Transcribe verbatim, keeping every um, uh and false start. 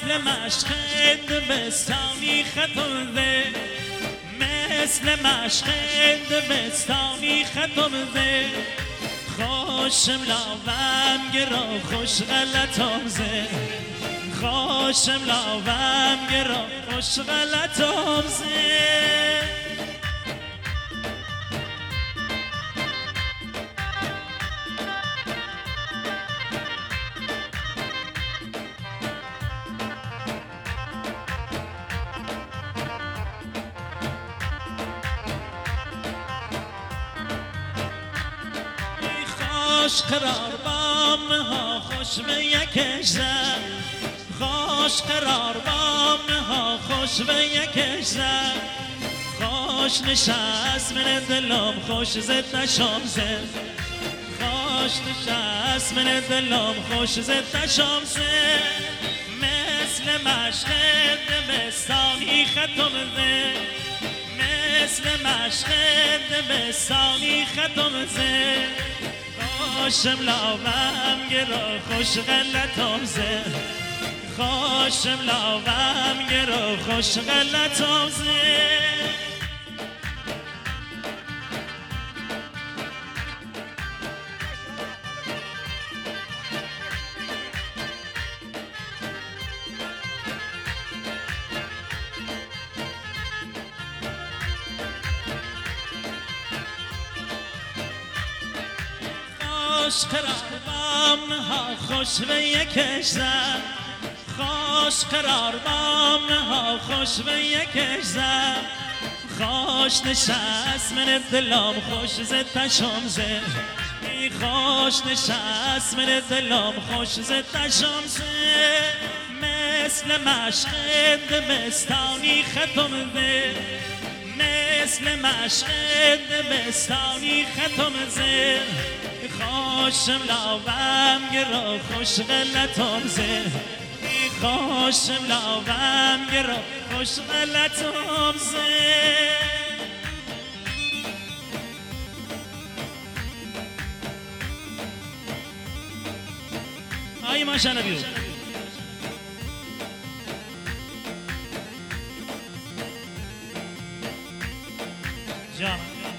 مثل مشق دبستانی ختم ده مثل مشق دبستانی ختم ده خوشم لاوم گرا خوش غلطم زه خوشم لاوم گرا خوش غلطم زه خوش قرار بام ها خوش به یکش زد خوش قرار بام ها خوش به یکش زد خوش نشست من دلم خوش زد نشام زد خوش نشست من دلم خوش زد نشام زد مثل مشق دبستانی ختم زد مثل مشق دبستانی ختم زد خوشم لاوم گرا خوش غلطم زه خوشم لاوم گرا خوش غلطم زه خوش قرار بام ها خوش به یکش زد خوش قرار بام ها خوش به یکش زد خوش نشست من دلم خوش زد تشم زد خوش نشست من دلم خوش زد تشم زد مثل مشق دبستانی ختم ده مثل مشق دبستانی ختم زد خوشم لاوم گرا خوش غلطم زه خوشم لاوم گرا خوش غلطم زه آی ماشا نبیو جان